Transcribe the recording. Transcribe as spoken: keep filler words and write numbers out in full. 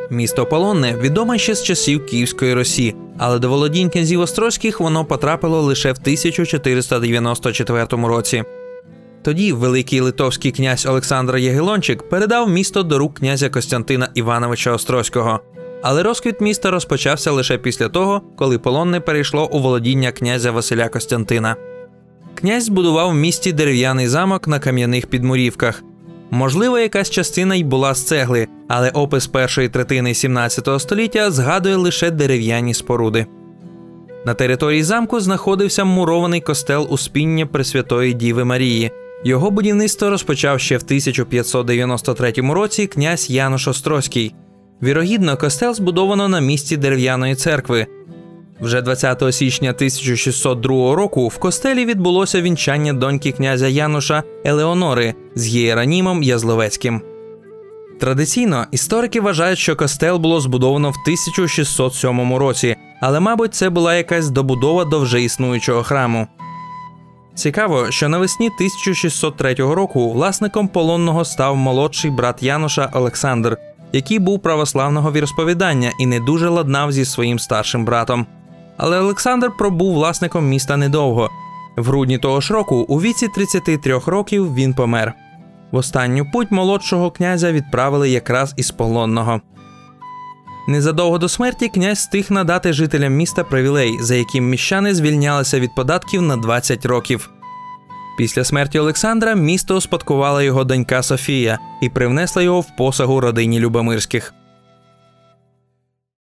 Місто Полонне відоме ще з часів Київської Русі, але до володінь князів Острозьких воно потрапило лише в тисяча чотириста дев'яносто четвертому році. Тоді великий литовський князь Олександр Ягелончик передав місто до рук князя Костянтина Івановича Острозького. Але розквіт міста розпочався лише після того, коли Полонне перейшло у володіння князя Василя Костянтина. Князь збудував в місті дерев'яний замок на кам'яних підмурівках. Можливо, якась частина й була з цегли, але опис першої третини сімнадцятого століття згадує лише дерев'яні споруди. На території замку знаходився мурований костел Успіння Пресвятої Діви Марії. Його будівництво розпочав ще в тисяча п'ятсот дев'яносто третьому році князь Януш Острозький. Вірогідно, костел збудовано на місці дерев'яної церкви. Вже двадцятого січня тисяча шістсот другого року в костелі відбулося вінчання доньки князя Януша Елеонори з Єронімом Язловецьким. Традиційно історики вважають, що костел було збудовано в тисяча шістсот сьомому році, але, мабуть, це була якась добудова до вже існуючого храму. Цікаво, що навесні тисяча шістсот третього року власником Полонного став молодший брат Януша Олександр, який був православного віросповідання і не дуже ладнав зі своїм старшим братом. Але Олександр пробув власником міста недовго. В грудні того ж року, у віці тридцяти трьох років, він помер. В останню путь молодшого князя відправили якраз із Полонного. Незадовго до смерті князь встиг надати жителям міста привілей, за яким міщани звільнялися від податків на двадцять років. Після смерті Олександра місто успадкувала його донька Софія і привнесла його в посагу родині Любомирських.